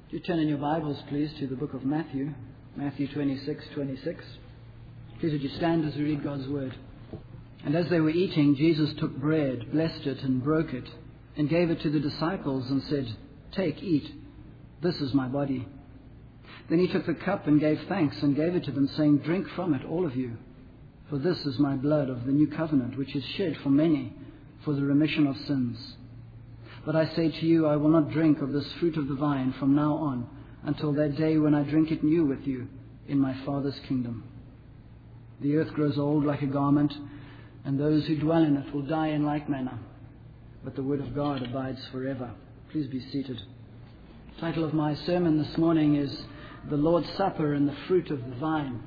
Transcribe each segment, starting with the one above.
Do you turn in your Bibles, please, to the book of Matthew, Matthew 26:26. Please would you stand as we read God's word. And as they were eating, Jesus took bread, blessed it, and broke it, and gave it to the disciples and said, "Take, eat, this is my body." Then he took the cup and gave thanks and gave it to them, saying, "Drink from it, all of you, for this is my blood of the new covenant, which is shed for many for the remission of sins. But I say to you, I will not drink of this fruit of the vine from now on, until that day when I drink it new with you in my Father's kingdom. The earth grows old like a garment, and those who dwell in it will die in like manner. But the word of God abides forever." Please be seated. The title of my sermon this morning is The Lord's Supper and the Fruit of the Vine.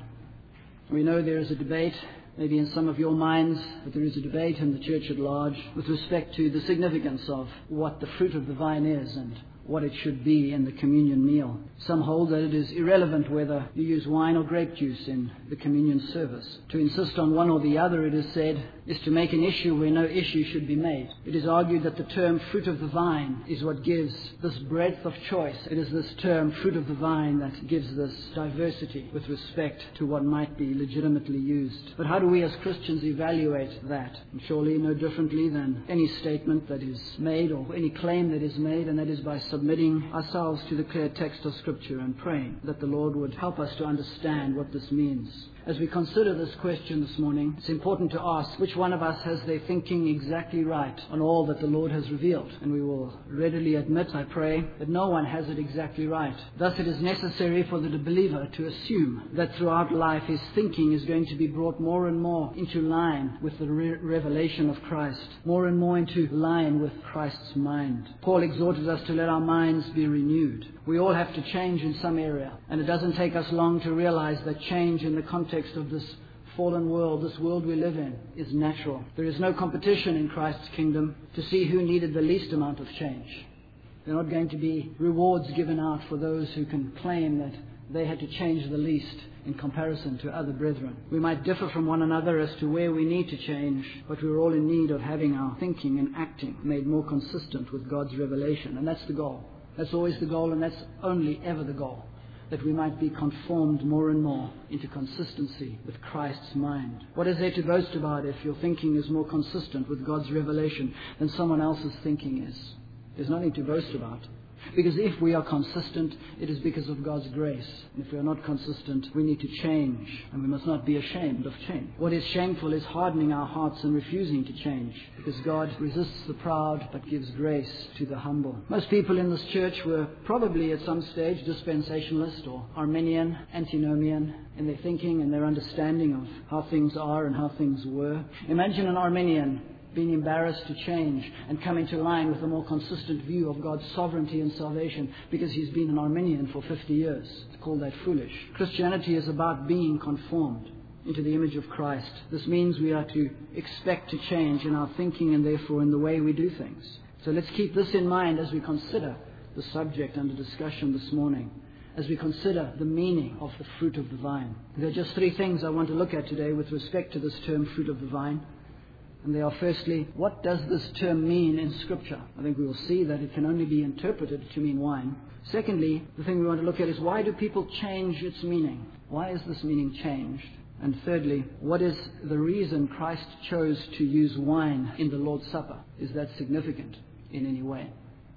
We know there is a debate, maybe in some of your minds, but there is a debate in the church at large with respect to the significance of what the fruit of the vine is and what it should be in the communion meal. Some hold that it is irrelevant whether you use wine or grape juice in the communion service. To insist on one or the other, it is said, is to make an issue where no issue should be made. It is argued that the term fruit of the vine is what gives this breadth of choice. It is this term fruit of the vine that gives this diversity with respect to what might be legitimately used. But how do we as Christians evaluate that? And surely no differently than any statement that is made or any claim that is made, and that is by submitting ourselves to the clear text of Scripture and praying that the Lord would help us to understand what this means. As we consider this question this morning, it's important to ask which one of us has their thinking exactly right on all that the Lord has revealed. And we will readily admit, I pray, that no one has it exactly right. Thus it is necessary for the believer to assume that throughout life his thinking is going to be brought more and more into line with the revelation of Christ, more and more into line with Christ's mind. Paul exhorted us to let our minds be renewed. We all have to change in some area, and it doesn't take us long to realize that change in the context of this fallen world, this world we live in, is natural. There is no competition in Christ's kingdom to see who needed the least amount of change. There are not going to be rewards given out for those who can claim that they had to change the least in comparison to other brethren. We might differ from one another as to where we need to change, but we're all in need of having our thinking and acting made more consistent with God's revelation, and that's the goal. That's always the goal, and that's only ever the goal, that we might be conformed more and more into consistency with Christ's mind. What is there to boast about if your thinking is more consistent with God's revelation than someone else's thinking is? There's nothing to boast about. Because if we are consistent, it is because of God's grace. And if we are not consistent, we need to change. And we must not be ashamed of change. What is shameful is hardening our hearts and refusing to change. Because God resists the proud, but gives grace to the humble. Most people in this church were probably at some stage dispensationalist or Arminian, antinomian in their thinking and their understanding of how things are and how things were. Imagine an Arminian being embarrassed to change and come into line with a more consistent view of God's sovereignty and salvation because he's been an Arminian for 50 years. It's called that foolish. Christianity is about being conformed into the image of Christ. This means we are to expect to change in our thinking and therefore in the way we do things. So let's keep this in mind as we consider the subject under discussion this morning, as we consider the meaning of the fruit of the vine. There are just three things I want to look at today with respect to this term fruit of the vine. And they are, firstly, what does this term mean in Scripture? I think we will see that it can only be interpreted to mean wine. Secondly, the thing we want to look at is why do people change its meaning? Why is this meaning changed? And thirdly, what is the reason Christ chose to use wine in the Lord's Supper? Is that significant in any way?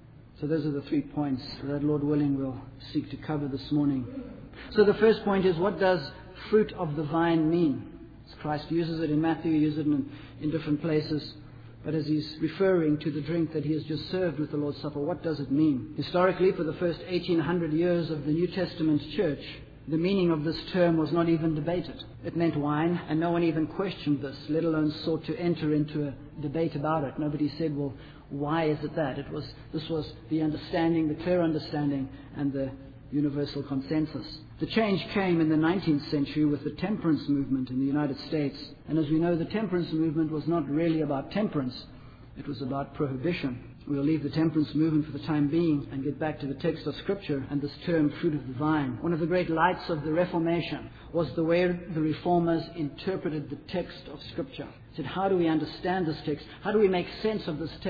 So those are the 3 points that, Lord willing, we'll seek to cover this morning. So the first point is, what does fruit of the vine mean? Christ uses it in Matthew, he uses it in different places. But as he's referring to the drink that he has just served with the Lord's Supper, what does it mean? Historically, for the first 1800 years of the New Testament church, the meaning of this term was not even debated. It meant wine, and no one even questioned this, let alone sought to enter into a debate about it. Nobody said, well, why is it that? This was the understanding, the clear understanding, and the universal consensus. The change came in the 19th century with the temperance movement in the United States. And as we know, the temperance movement was not really about temperance. It was about prohibition. We'll leave the temperance movement for the time being and get back to the text of Scripture and this term, fruit of the vine. One of the great lights of the Reformation was the way the Reformers interpreted the text of Scripture. Said, how do we understand this text? How do we make sense of this text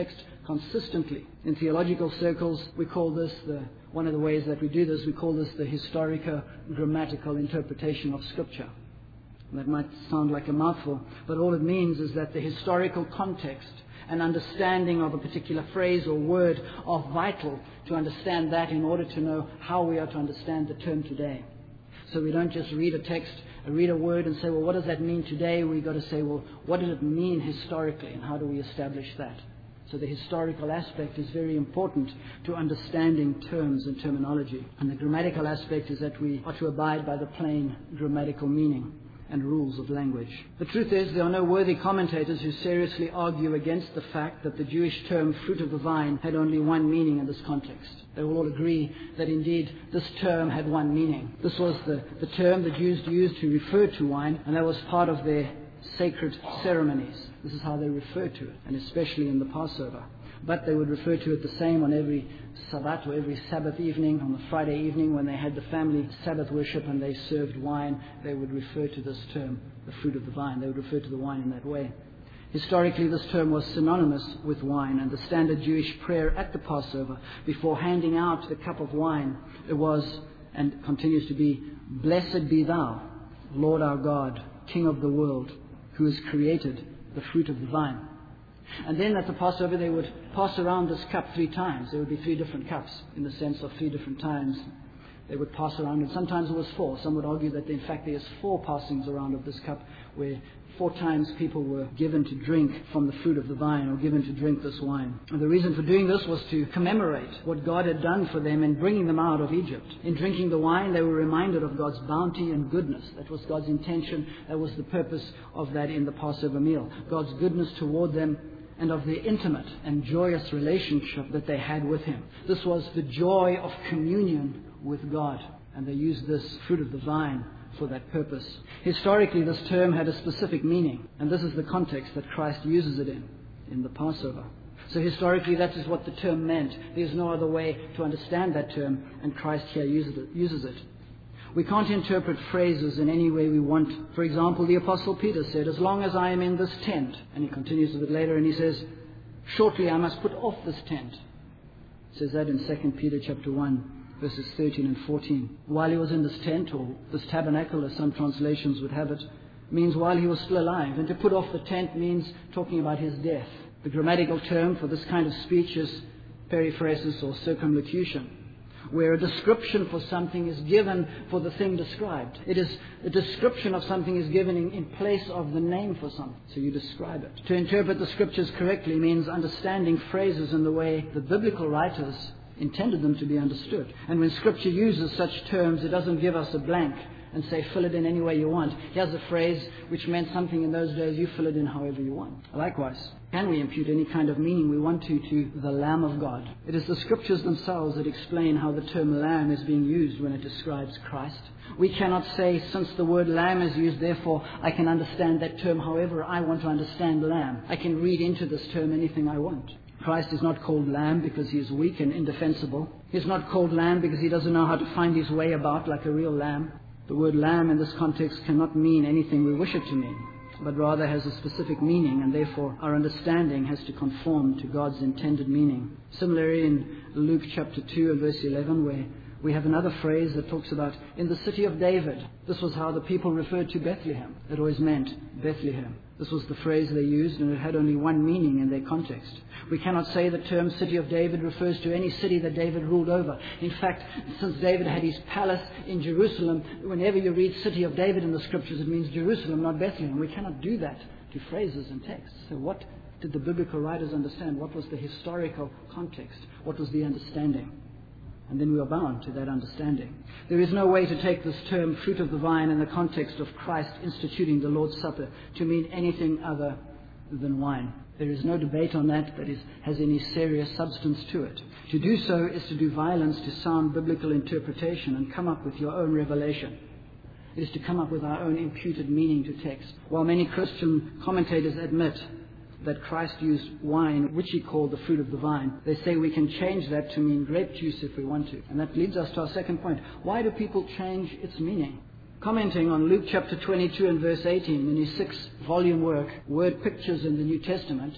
consistently. In theological circles, we call this one of the ways that we do this, we call this the historico-grammatical interpretation of Scripture. And that might sound like a mouthful, but all it means is that the historical context and understanding of a particular phrase or word are vital to understand that in order to know how we are to understand the term today. So we don't just read a text, read a word and say, well, what does that mean today? We've got to say, well, what did it mean historically and how do we establish that? So the historical aspect is very important to understanding terms and terminology. And the grammatical aspect is that we are to abide by the plain grammatical meaning and rules of language. The truth is, there are no worthy commentators who seriously argue against the fact that the Jewish term fruit of the vine had only one meaning in this context. They will all agree that indeed this term had one meaning. This was the term the Jews used to refer to wine, and that was part of their sacred ceremonies. This is how they referred to it, and especially in the Passover. But they would refer to it the same on every Sabbath or every Sabbath evening, on the Friday evening when they had the family Sabbath worship and they served wine. They would refer to this term, the fruit of the vine. They would refer to the wine in that way. Historically, this term was synonymous with wine, and the standard Jewish prayer at the Passover, before handing out the cup of wine, it was, and continues to be, "Blessed be thou, Lord our God, King of the world, who has created the fruit of the vine." And then at the Passover they would pass around this cup 3 times. There would be 3 different cups in the sense of 3 different times. They would pass around, and sometimes it was 4. Some would argue that in fact there is 4 passings around of this cup, where 4 times people were given to drink from the fruit of the vine, or given to drink this wine. And the reason for doing this was to commemorate what God had done for them in bringing them out of Egypt. In drinking the wine, they were reminded of God's bounty and goodness. That was God's intention. That was the purpose of that in the Passover meal. God's goodness toward them, and of the intimate and joyous relationship that they had with Him. This was the joy of communion with God, and they used this fruit of the vine for that purpose. Historically, this term had a specific meaning, and this is the context that Christ uses it in the Passover. So historically, that is what the term meant. There's no other way to understand that term, and Christ here uses it. We can't interpret phrases in any way we want. For example, the Apostle Peter said, "As long as I am in this tent," and he continues a bit later and he says, "Shortly I must put off this tent." He says that in 2 Peter chapter 1, verses 13 and 14. While he was in this tent, or this tabernacle, as some translations would have it, means while he was still alive. And to put off the tent means talking about his death. The grammatical term for this kind of speech is periphrasis or circumlocution, where a description for something is given for the thing described. It is a description of something is given in place of the name for something. So you describe it. To interpret the Scriptures correctly means understanding phrases in the way the biblical writers intended them to be understood. And when Scripture uses such terms, it doesn't give us a blank and say, fill it in any way you want. Here's a phrase which meant something in those days, you fill it in however you want. Likewise, can we impute any kind of meaning we want to the Lamb of God? It is the Scriptures themselves that explain how the term Lamb is being used when it describes Christ. We cannot say, since the word Lamb is used, therefore I can understand that term however I want to understand Lamb. I can read into this term anything I want. Christ is not called Lamb because he is weak and indefensible. He is not called Lamb because he doesn't know how to find his way about like a real lamb. The word lamb in this context cannot mean anything we wish it to mean, but rather has a specific meaning, and therefore our understanding has to conform to God's intended meaning. Similarly, in Luke chapter 2 and verse 11, where we have another phrase that talks about in the city of David. This was how the people referred to Bethlehem. It always meant Bethlehem. This was the phrase they used, and it had only one meaning in their context. We cannot say the term city of David refers to any city that David ruled over. In fact, since David had his palace in Jerusalem, whenever you read city of David in the Scriptures, it means Jerusalem, not Bethlehem. We cannot do that to phrases and texts. So what did the biblical writers understand? What was the historical context? What was the understanding? And then we are bound to that understanding. There is no way to take this term, fruit of the vine, in the context of Christ instituting the Lord's Supper to mean anything other than wine. There is no debate on that has any serious substance to it. To do so is to do violence to sound biblical interpretation and come up with your own revelation. It is to come up with our own imputed meaning to text. While many Christian commentators admit that Christ used wine, which he called the fruit of the vine, they say we can change that to mean grape juice if we want to. And that leads us to our second point. Why do people change its meaning? Commenting on Luke chapter 22 and verse 18 in his 6-volume work, Word Pictures in the New Testament,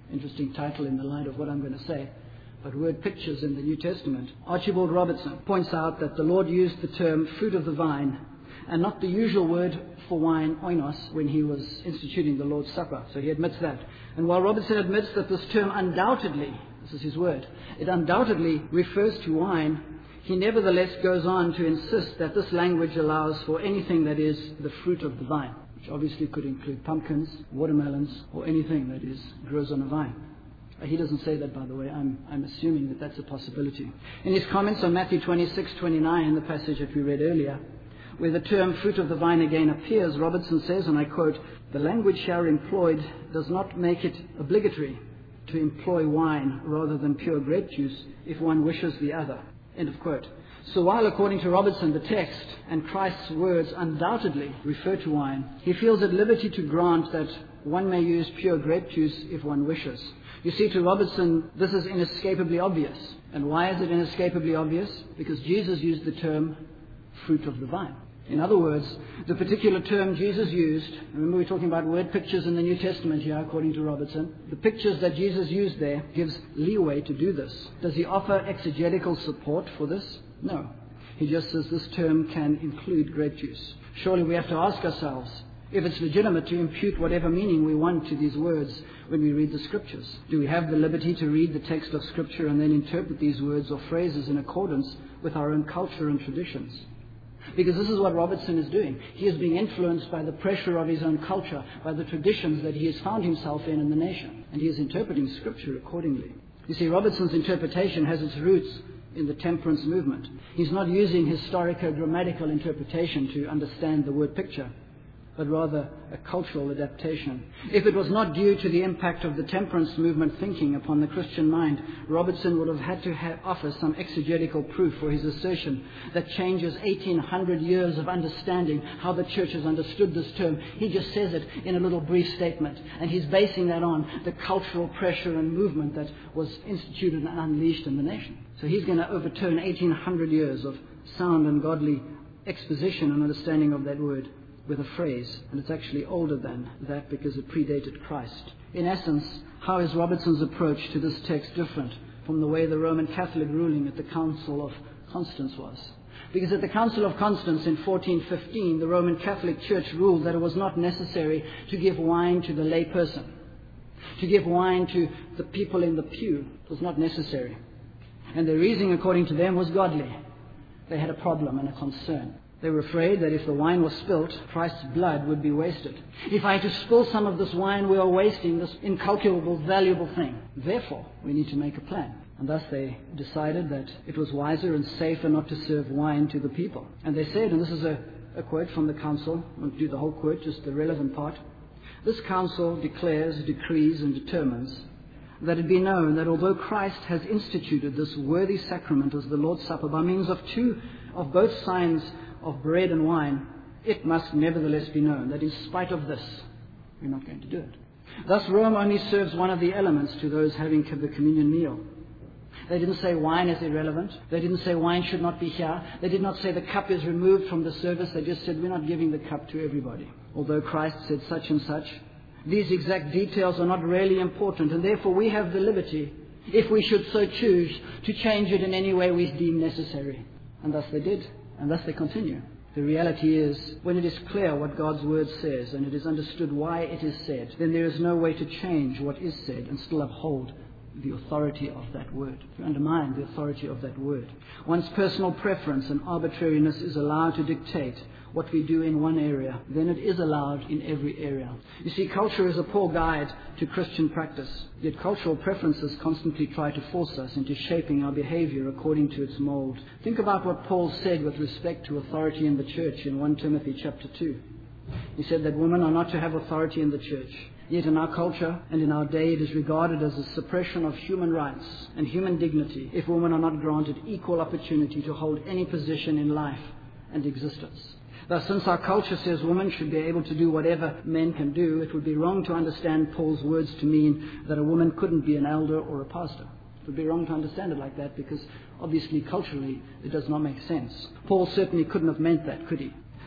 Interesting title in the light of what I'm going to say. But word pictures in the New Testament. Archibald Robertson points out that the Lord used the term fruit of the vine and not the usual word for wine, oinos, when he was instituting the Lord's Supper. So he admits that. And while Robertson admits that this term undoubtedly, this is his word, it undoubtedly refers to wine, he nevertheless goes on to insist that this language allows for anything that is the fruit of the vine, which obviously could include pumpkins, watermelons, or anything that grows on a vine. He doesn't say that, by the way. I'm assuming that that's a possibility. In his comments on Matthew 26:29, the passage that we read earlier, where the term fruit of the vine again appears, Robertson says, and I quote, "The language here employed does not make it obligatory to employ wine rather than pure grape juice if one wishes the other." End of quote. So while, according to Robertson, the text and Christ's words undoubtedly refer to wine, he feels at liberty to grant that one may use pure grape juice if one wishes. You see, to Robertson, this is inescapably obvious. And why is it inescapably obvious? Because Jesus used the term fruit of the vine. In other words, the particular term Jesus used, remember we're talking about word pictures in the New Testament here, according to Robertson. The pictures that Jesus used there gives leeway to do this. Does he offer exegetical support for this? No. He just says this term can include grape juice. Surely we have to ask ourselves if it's legitimate to impute whatever meaning we want to these words when we read the Scriptures. Do we have the liberty to read the text of Scripture and then interpret these words or phrases in accordance with our own culture and traditions? Because this is what Robertson is doing. He is being influenced by the pressure of his own culture, by the traditions that he has found himself in the nation. And he is interpreting Scripture accordingly. You see, Robertson's interpretation has its roots in the temperance movement. He's not using historico-grammatical interpretation to understand the word picture, but rather a cultural adaptation. If it was not due to the impact of the temperance movement thinking upon the Christian mind, Robertson would have had to offer some exegetical proof for his assertion that changes 1800 years of understanding how the church has understood this term. He just says it in a little brief statement, and he's basing that on the cultural pressure and movement that was instituted and unleashed in the nation. So he's going to overturn 1800 years of sound and godly exposition and understanding of that word with a phrase, and it's actually older than that because it predated Christ. In essence, how is Robertson's approach to this text different from the way the Roman Catholic ruling at the Council of Constance was? Because at the Council of Constance in 1415, the Roman Catholic Church ruled that it was not necessary to give wine to the lay person, to give wine to the people in the pew. It was not necessary. And their reasoning, according to them, was godly. They had a problem and a concern. They were afraid that if the wine was spilt, Christ's blood would be wasted. If I had to spill some of this wine, we are wasting this incalculable, valuable thing. Therefore, we need to make a plan. And thus they decided that it was wiser and safer not to serve wine to the people. And they said, and this is a quote from the council, I won't do the whole quote, just the relevant part. This council declares, decrees, and determines that it be known that although Christ has instituted this worthy sacrament as the Lord's Supper by means of both signs of bread and wine, it must nevertheless be known that in spite of this, we're not going to do it. Thus, Rome only serves one of the elements to those having the communion meal. They didn't say wine is irrelevant. They didn't say wine should not be here. They did not say the cup is removed from the service. They just said we're not giving the cup to everybody. Although Christ said such and such, these exact details are not really important, and therefore we have the liberty, if we should so choose, to change it in any way we deem necessary. And thus they did. And thus they continue. The reality is, when it is clear what God's word says and it is understood why it is said, then there is no way to change what is said and still uphold the authority of that word, to undermine the authority of that word. One's personal preference and arbitrariness is allowed to dictate what we do in one area, then it is allowed in every area. You see, culture is a poor guide to Christian practice, yet cultural preferences constantly try to force us into shaping our behavior according to its mold. Think about what Paul said with respect to authority in the church in 1 Timothy chapter 2. He said that women are not to have authority in the church. Yet in our culture and in our day it is regarded as a suppression of human rights and human dignity if women are not granted equal opportunity to hold any position in life and existence. Thus, since our culture says women should be able to do whatever men can do, it would be wrong to understand Paul's words to mean that a woman couldn't be an elder or a pastor. It would be wrong to understand it like that because obviously culturally it does not make sense. Paul certainly couldn't have meant that, could he?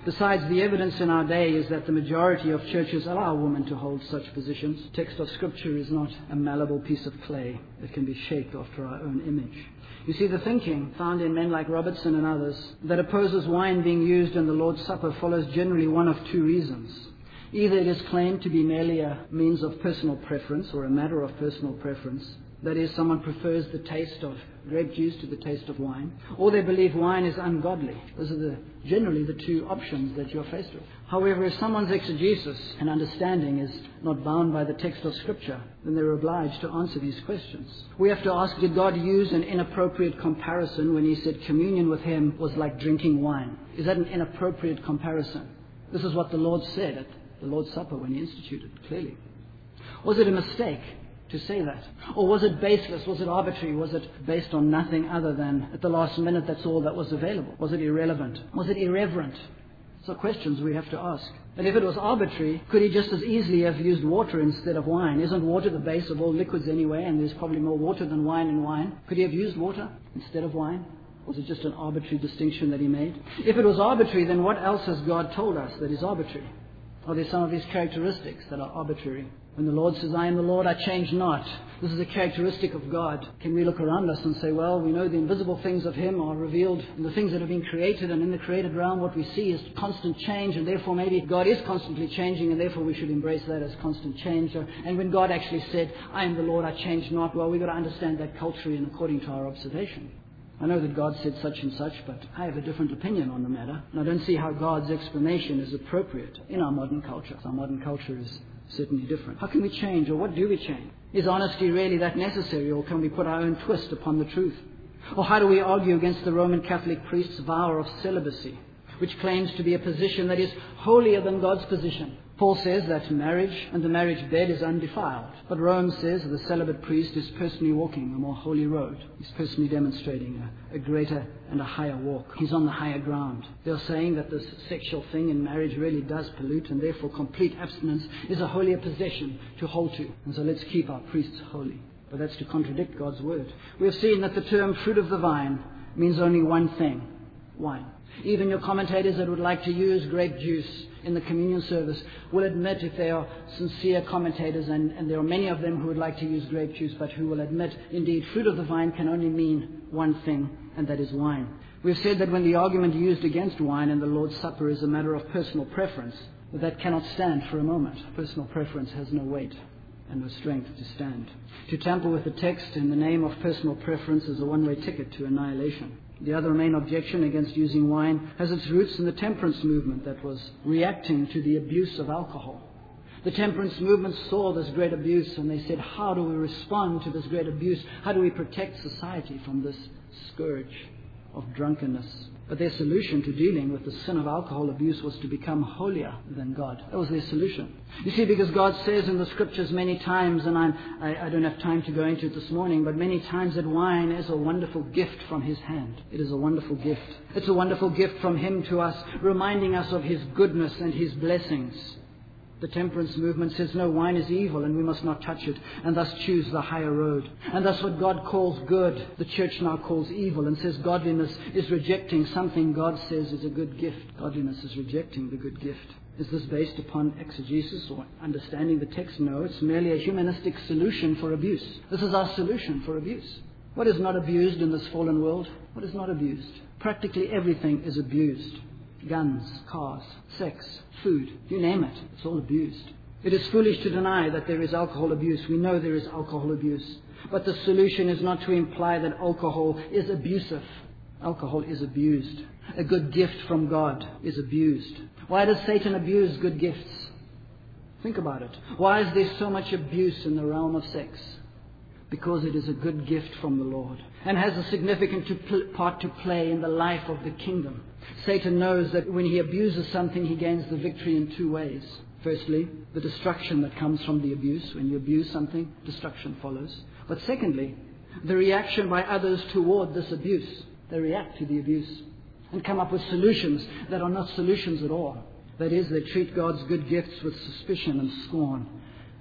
Besides, the evidence in our day is that the majority of churches allow women to hold such positions. Text of Scripture is not a malleable piece of clay that can be shaped after our own image. You see, the thinking found in men like Robertson and others that opposes wine being used in the Lord's Supper follows generally one of two reasons. Either it is claimed to be merely a means of personal preference or a matter of personal preference. That is, someone prefers the taste of grape juice to the taste of wine. Or they believe wine is ungodly. Those are generally the two options that you're faced with. However, if someone's exegesis and understanding is not bound by the text of Scripture, then they're obliged to answer these questions. We have to ask, did God use an inappropriate comparison when He said communion with Him was like drinking wine? Is that an inappropriate comparison? This is what the Lord said at the Lord's Supper when He instituted it, clearly. Was it a mistake to say that? Or was it baseless? Was it arbitrary? Was it based on nothing other than at the last minute that's all that was available? Was it irrelevant? Was it irreverent? So questions we have to ask. And if it was arbitrary, could He just as easily have used water instead of wine? Isn't water the base of all liquids anyway, and there's probably more water than wine in wine? Could He have used water instead of wine? Was it just an arbitrary distinction that He made? If it was arbitrary, then what else has God told us that is arbitrary? Are there some of His characteristics that are arbitrary? When the Lord says, I am the Lord, I change not. This is a characteristic of God. Can we look around us and say, well, we know the invisible things of Him are revealed in the things that have been created, and in the created realm what we see is constant change, and therefore maybe God is constantly changing, and therefore we should embrace that as constant change. And when God actually said, I am the Lord, I change not, well, we've got to understand that culturally and according to our observation. I know that God said such and such, but I have a different opinion on the matter, and I don't see how God's explanation is appropriate in our modern culture. Our modern culture is certainly different. How can we change, or what do we change? Is honesty really that necessary, or can we put our own twist upon the truth? Or how do we argue against the Roman Catholic priest's vow of celibacy, which claims to be a position that is holier than God's position? Paul says that marriage and the marriage bed is undefiled, but Rome says the celibate priest is personally walking a more holy road. He's personally demonstrating a greater and a higher walk. He's on the higher ground. They're saying that this sexual thing in marriage really does pollute, and therefore complete abstinence is a holier possession to hold to. And so let's keep our priests holy. But that's to contradict God's word. We have seen that the term fruit of the vine means only one thing: wine. Even your commentators that would like to use grape juice in the communion service will admit, if they are sincere commentators, and there are many of them who would like to use grape juice, but who will admit, indeed, fruit of the vine can only mean one thing, and that is wine. We've said that when the argument used against wine in the Lord's Supper is a matter of personal preference, that cannot stand for a moment. Personal preference has no weight and no strength to stand. To tamper with the text in the name of personal preference is a one-way ticket to annihilation. The other main objection against using wine has its roots in the temperance movement that was reacting to the abuse of alcohol. The temperance movement saw this great abuse, and they said, how do we respond to this great abuse? How do we protect society from this scourge of drunkenness? But their solution to dealing with the sin of alcohol abuse was to become holier than God. That was their solution. You see, because God says in the Scriptures many times, and I don't have time to go into it this morning, but many times that wine is a wonderful gift from His hand. It is a wonderful gift. It's a wonderful gift from Him to us, reminding us of His goodness and His blessings. The temperance movement says, no, wine is evil and we must not touch it, and thus choose the higher road. And thus what God calls good, the church now calls evil, and says godliness is rejecting something God says is a good gift. Godliness is rejecting the good gift. Is this based upon exegesis or understanding the text? No, it's merely a humanistic solution for abuse. This is our solution for abuse. What is not abused in this fallen world? What is not abused? Practically everything is abused. Guns, cars, sex, food, you name it, it's all abused. It is foolish to deny that there is alcohol abuse. We know there is alcohol abuse. But the solution is not to imply that alcohol is abusive. Alcohol is abused. A good gift from God is abused. Why does Satan abuse good gifts? Think about it. Why is there so much abuse in the realm of sex? Because it is a good gift from the Lord and has a significant part to play in the life of the kingdom. Satan knows that when he abuses something, he gains the victory in two ways. Firstly, the destruction that comes from the abuse. When you abuse something, destruction follows. But secondly, the reaction by others toward this abuse. They react to the abuse and come up with solutions that are not solutions at all. That is, they treat God's good gifts with suspicion and scorn.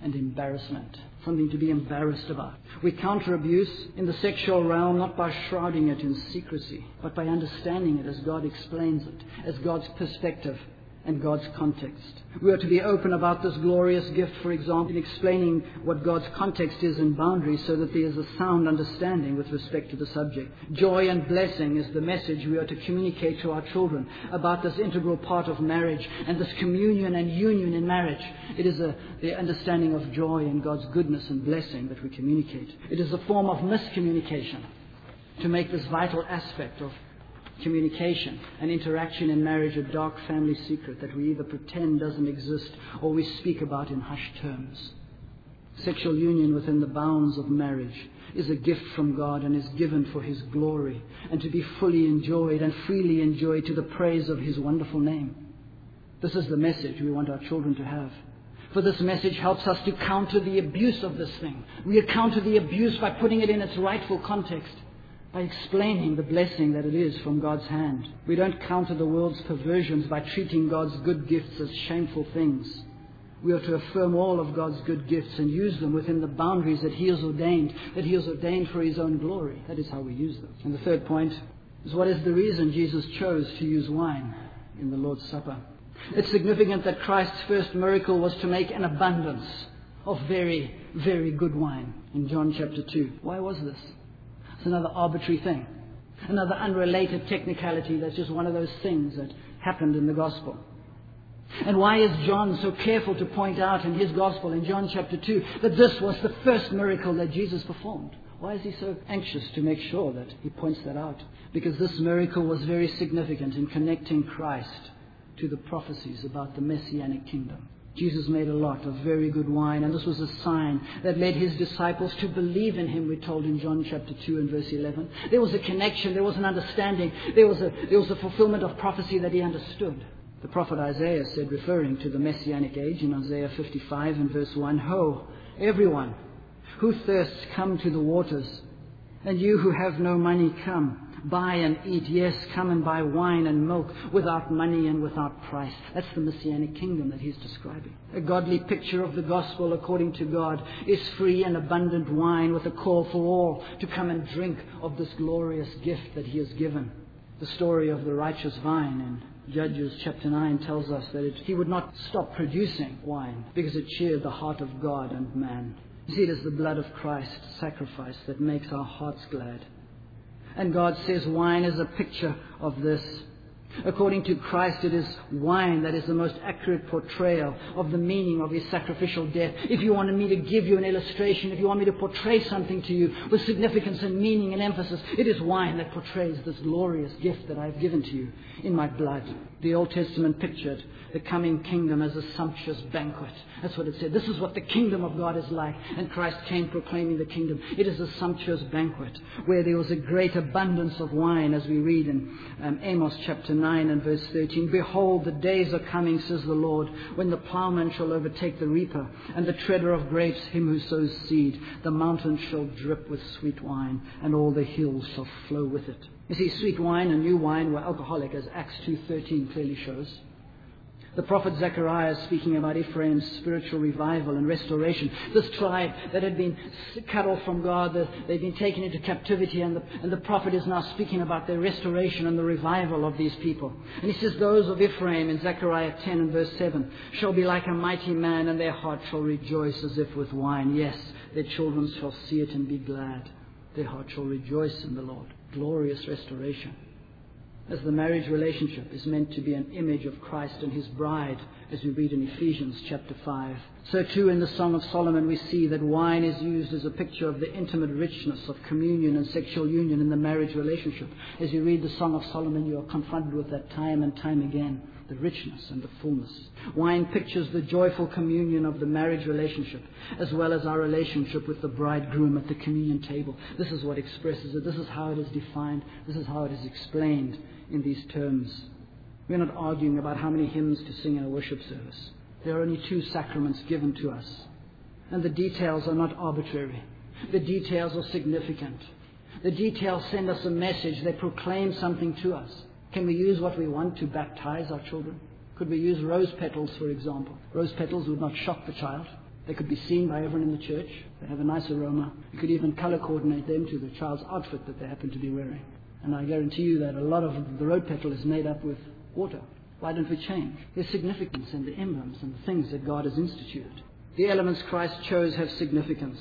and embarrassment, something to be embarrassed about. We counter abuse in the sexual realm not by shrouding it in secrecy, but by understanding it as God explains it, as God's perspective and God's context. We are to be open about this glorious gift, for example, in explaining what God's context is and boundaries so that there is a sound understanding with respect to the subject. Joy and blessing is the message we are to communicate to our children about this integral part of marriage and this communion and union in marriage. It is the understanding of joy and God's goodness and blessing that we communicate. It is a form of miscommunication to make this vital aspect of communication and interaction in marriage a dark family secret that we either pretend doesn't exist or we speak about in hushed terms. Sexual union within the bounds of marriage is a gift from God and is given for His glory and to be fully enjoyed and freely enjoyed to the praise of His wonderful name. This is the message we want our children to have. For this message helps us to counter the abuse of this thing. We counter the abuse by putting it in its rightful context, by explaining the blessing that it is from God's hand. We don't counter the world's perversions by treating God's good gifts as shameful things. We are to affirm all of God's good gifts and use them within the boundaries that He has ordained for His own glory. That is how we use them. And the third point is, what is the reason Jesus chose to use wine in the Lord's Supper? It's significant that Christ's first miracle was to make an abundance of very, very good wine in John chapter 2. Why was this? It's another arbitrary thing, another unrelated technicality that's just one of those things that happened in the gospel. And why is John so careful to point out in his gospel in John chapter 2 that this was the first miracle that Jesus performed? Why is he so anxious to make sure that he points that out? Because this miracle was very significant in connecting Christ to the prophecies about the Messianic kingdom. Jesus made a lot of very good wine, and this was a sign that led His disciples to believe in Him, we're told in John chapter 2 and verse 11. There was a connection, there was an understanding, there was a fulfillment of prophecy that he understood. The prophet Isaiah said, referring to the Messianic age in Isaiah 55 and verse 1, "Ho, everyone who thirsts, come to the waters, and you who have no money, come. Buy and eat, yes, come and buy wine and milk without money and without price." That's the Messianic kingdom that He's describing. A godly picture of the gospel according to God is free and abundant wine with a call for all to come and drink of this glorious gift that He has given. The story of the righteous vine in Judges chapter 9 tells us that He would not stop producing wine because it cheered the heart of God and man. You see, it is the blood of Christ sacrifice that makes our hearts glad. And God says wine is a picture of this. According to Christ, it is wine that is the most accurate portrayal of the meaning of His sacrificial death. If you wanted me to give you an illustration, if you want me to portray something to you with significance and meaning and emphasis, it is wine that portrays this glorious gift that I have given to you in my blood. The Old Testament pictured the coming kingdom as a sumptuous banquet. That's what it said. This is what the kingdom of God is like. And Christ came proclaiming the kingdom. It is a sumptuous banquet where there was a great abundance of wine, as we read in Amos chapter 9 and verse 13. "Behold, the days are coming, says the Lord, when the plowman shall overtake the reaper, and the treader of grapes him who sows seed. The mountains shall drip with sweet wine, and all the hills shall flow with it." You see, sweet wine and new wine were alcoholic, as Acts 2:13 clearly shows. The prophet Zechariah is speaking about Ephraim's spiritual revival and restoration. This tribe that had been cut off from God, they'd been taken into captivity, and the prophet is now speaking about their restoration and the revival of these people. And he says, "Those of Ephraim," in Zechariah 10 and verse 7, "shall be like a mighty man, and their heart shall rejoice as if with wine. Yes, their children shall see it and be glad. Their heart shall rejoice in the Lord." Glorious restoration. As the marriage relationship is meant to be an image of Christ and His bride, as we read in Ephesians chapter 5. So too in the Song of Solomon we see that wine is used as a picture of the intimate richness of communion and sexual union in the marriage relationship. As you read the Song of Solomon, you are confronted with that time and time again, the richness and the fullness. Wine pictures the joyful communion of the marriage relationship, as well as our relationship with the bridegroom at the communion table. This is what expresses it. This is how it is defined. This is how it is explained in these terms. We're not arguing about how many hymns to sing in a worship service. There are only 2 sacraments given to us. And the details are not arbitrary. The details are significant. The details send us a message. They proclaim something to us. Can we use what we want to baptize our children? Could we use rose petals, for example? Rose petals would not shock the child. They could be seen by everyone in the church. They have a nice aroma. You could even color coordinate them to the child's outfit that they happen to be wearing. And I guarantee you that a lot of the road petrol is made up with water. Why don't we change? There's significance in the emblems and the things that God has instituted. The elements Christ chose have significance.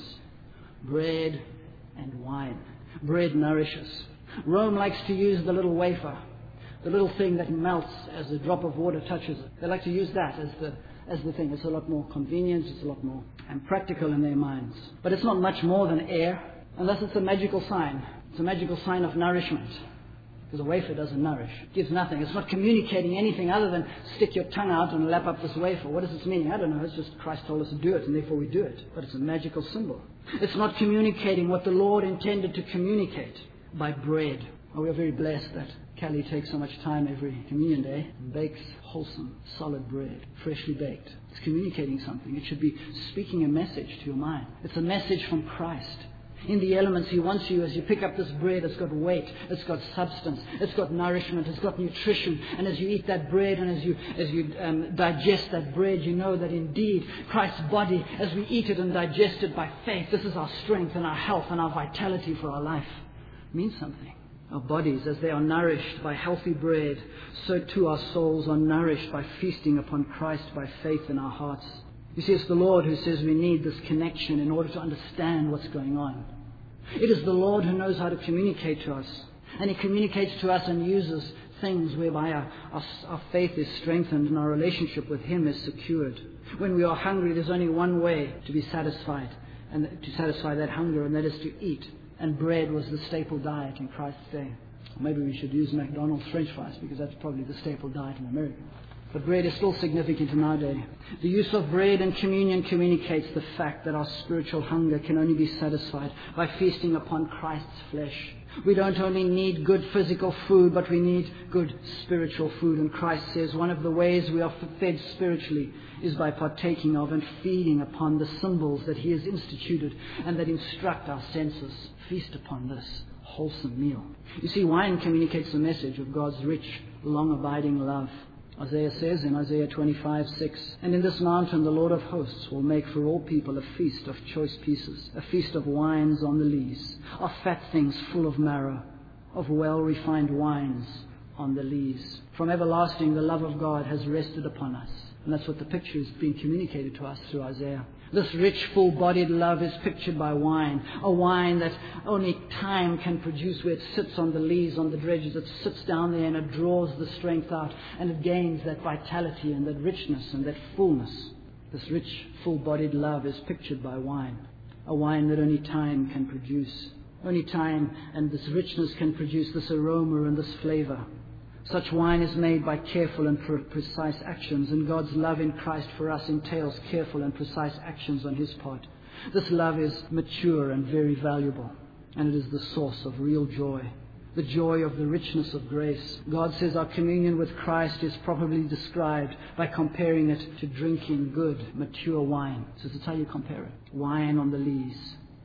Bread and wine. Bread nourishes. Rome likes to use the little wafer, the little thing that melts as a drop of water touches it. They like to use that as the thing. It's a lot more convenient, it's a lot more practical in their minds. But it's not much more than air, unless it's a magical sign. It's a magical sign of nourishment. Because a wafer doesn't nourish. It gives nothing. It's not communicating anything other than stick your tongue out and lap up this wafer. What is its meaning? I don't know. It's just Christ told us to do it, and therefore we do it. But it's a magical symbol. It's not communicating what the Lord intended to communicate by bread. Oh, we are very blessed that Callie takes so much time every communion day and bakes wholesome, solid bread, freshly baked. It's communicating something. It should be speaking a message to your mind. It's a message from Christ. In the elements, He wants you, as you pick up this bread, it's got weight, it's got substance, it's got nourishment, it's got nutrition. And as you eat that bread and as you digest that bread, you know that indeed Christ's body, as we eat it and digest it by faith, this is our strength and our health and our vitality for our life. It means something. Our bodies, as they are nourished by healthy bread, so too our souls are nourished by feasting upon Christ by faith in our hearts. You see, it's the Lord who says we need this connection in order to understand what's going on. It is the Lord who knows how to communicate to us. And He communicates to us and uses things whereby our faith is strengthened and our relationship with Him is secured. When we are hungry, there's only one way to be satisfied, and to satisfy that hunger, and that is to eat. And bread was the staple diet in Christ's day. Maybe we should use McDonald's French fries, because that's probably the staple diet in America. But bread is still significant in our day. The use of bread in communion communicates the fact that our spiritual hunger can only be satisfied by feasting upon Christ's flesh. We don't only need good physical food, but we need good spiritual food. And Christ says one of the ways we are fed spiritually is by partaking of and feeding upon the symbols that He has instituted and that instruct our senses. Feast upon this wholesome meal. You see, wine communicates the message of God's rich, long-abiding love. Isaiah says in Isaiah 25:6, "And in this mountain the Lord of hosts will make for all people a feast of choice pieces, a feast of wines on the lees, of fat things full of marrow, of well-refined wines on the lees." From everlasting, the love of God has rested upon us. And that's what the picture is being communicated to us through Isaiah. This rich, full-bodied love is pictured by wine, a wine that only time can produce, where it sits on the lees, on the dredges. It sits down there and it draws the strength out, and it gains that vitality and that richness and that fullness. This rich, full-bodied love is pictured by wine, a wine that only time can produce. Only time and this richness can produce this aroma and this flavor. Such wine is made by careful and precise actions, and God's love in Christ for us entails careful and precise actions on His part. This love is mature and very valuable, and it is the source of real joy, the joy of the richness of grace. God says our communion with Christ is probably described by comparing it to drinking good, mature wine. So that's how you compare it. Wine on the lees.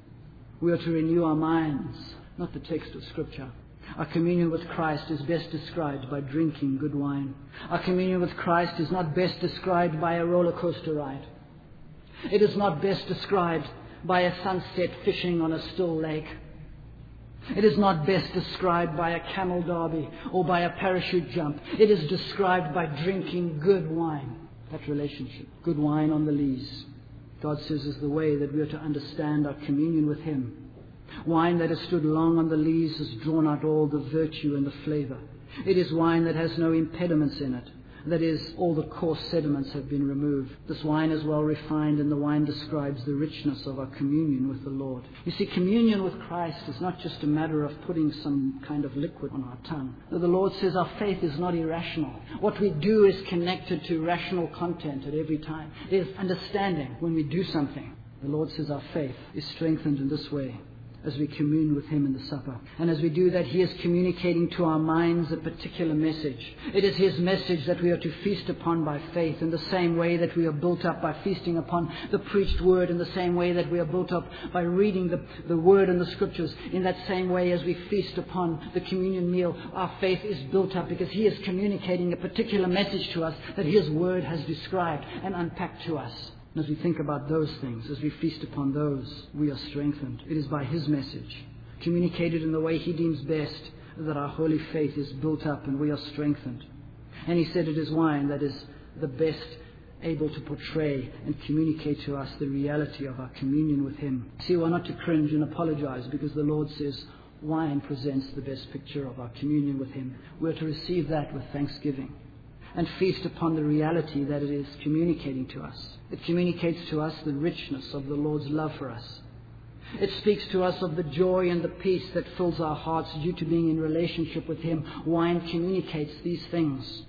We are to renew our minds, not the text of Scripture. Our communion with Christ is best described by drinking good wine. Our communion with Christ is not best described by a roller coaster ride. It is not best described by a sunset fishing on a still lake. It is not best described by a camel derby or by a parachute jump. It is described by drinking good wine. That relationship. Good wine on the lees. God says is the way that we are to understand our communion with Him. Wine that has stood long on the lees has drawn out all the virtue and the flavor. It is wine that has no impediments in it. That is, all the coarse sediments have been removed. This wine is well refined, and the wine describes the richness of our communion with the Lord. You see, communion with Christ is not just a matter of putting some kind of liquid on our tongue. The Lord says our faith is not irrational. What we do is connected to rational content at every time. There's understanding when we do something. The Lord says our faith is strengthened in this way, as we commune with Him in the supper. And as we do that, He is communicating to our minds a particular message. It is His message that we are to feast upon by faith, in the same way that we are built up by feasting upon the preached Word, in the same way that we are built up by reading the Word and the Scriptures. In that same way, as we feast upon the communion meal, our faith is built up because He is communicating a particular message to us that His Word has described and unpacked to us. And as we think about those things, as we feast upon those, we are strengthened. It is by His message, communicated in the way He deems best, that our holy faith is built up and we are strengthened. And He said it is wine that is the best able to portray and communicate to us the reality of our communion with Him. See, we're not to cringe and apologize because the Lord says wine presents the best picture of our communion with Him. We're to receive that with thanksgiving and feast upon the reality that it is communicating to us. It communicates to us the richness of the Lord's love for us. It speaks to us of the joy and the peace that fills our hearts due to being in relationship with Him. Wine communicates these things.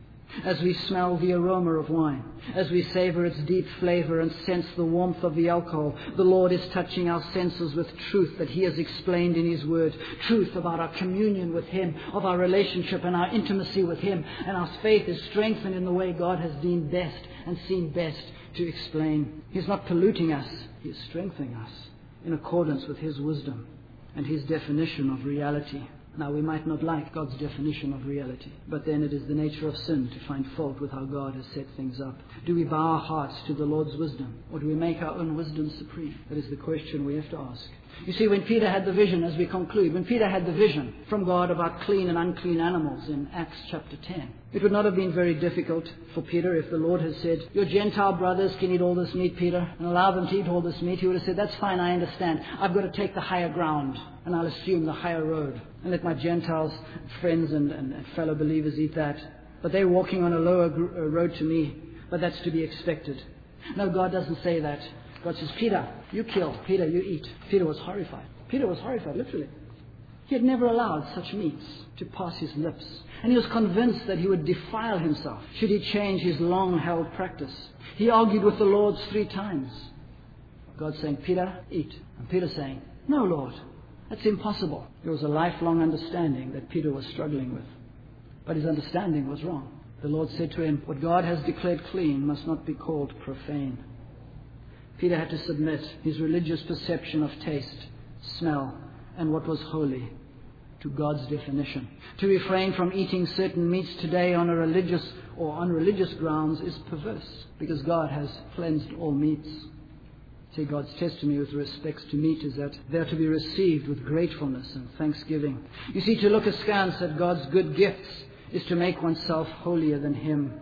As we smell the aroma of wine, as we savor its deep flavor and sense the warmth of the alcohol, the Lord is touching our senses with truth that He has explained in His Word. Truth about our communion with Him, of our relationship and our intimacy with Him. And our faith is strengthened in the way God has deemed best and seen best to explain. He's not polluting us, He is strengthening us in accordance with His wisdom and His definition of reality. Now, we might not like God's definition of reality, but then it is the nature of sin to find fault with how God has set things up. Do we bow our hearts to the Lord's wisdom, or do we make our own wisdom supreme? That is the question we have to ask. You see, when Peter had the vision, as we conclude, when Peter had the vision from God about clean and unclean animals in Acts chapter 10, it would not have been very difficult for Peter if the Lord had said, your Gentile brothers can eat all this meat, Peter, and allow them to eat all this meat. He would have said, that's fine, I understand. I've got to take the higher ground, and I'll assume the higher road, and let my Gentiles, friends and fellow believers eat that. But they're walking on a lower road to me, but that's to be expected. No, God doesn't say that. God says, Peter, you kill. Peter, you eat. Peter was horrified. Peter was horrified, literally. He had never allowed such meats to pass his lips. And he was convinced that he would defile himself should he change his long-held practice. He argued with the Lord 3 times. God saying, Peter, eat. And Peter saying, no, Lord, that's impossible. There was a lifelong understanding that Peter was struggling with. But his understanding was wrong. The Lord said to him, what God has declared clean must not be called profane. Peter had to submit his religious perception of taste, smell, and what was holy to God's definition. To refrain from eating certain meats today on a religious or on religious grounds is perverse, because God has cleansed all meats. See, God's testimony with respect to meat is that they are to be received with gratefulness and thanksgiving. You see, to look askance at God's good gifts is to make oneself holier than Him.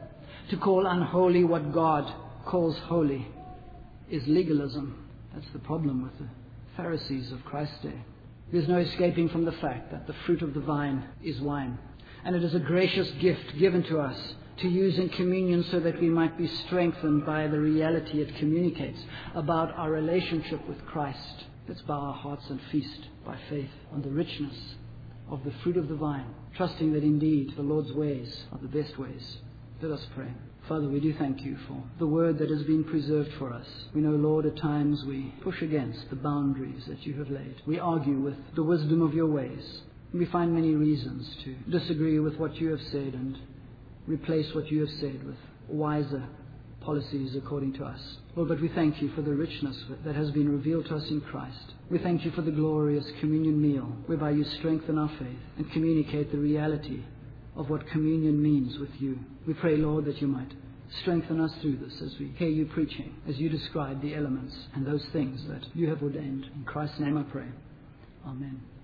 To call unholy what God calls holy is legalism. That's the problem with the Pharisees of Christ's day. There's no escaping from the fact that the fruit of the vine is wine. And it is a gracious gift given to us to use in communion so that we might be strengthened by the reality it communicates about our relationship with Christ. Let's bow our hearts and feast by faith on the richness of the fruit of the vine, trusting that indeed the Lord's ways are the best ways. Let us pray. Father, we do thank You for the word that has been preserved for us. We know, Lord, at times we push against the boundaries that You have laid. We argue with the wisdom of Your ways. And we find many reasons to disagree with what You have said and replace what You have said with wiser policies according to us. Lord, but we thank You for the richness that has been revealed to us in Christ. We thank You for the glorious communion meal, whereby You strengthen our faith and communicate the reality of what communion means with You. We pray, Lord, that You might strengthen us through this as we hear You preaching, as You describe the elements and those things that You have ordained. In Christ's name I pray. Amen.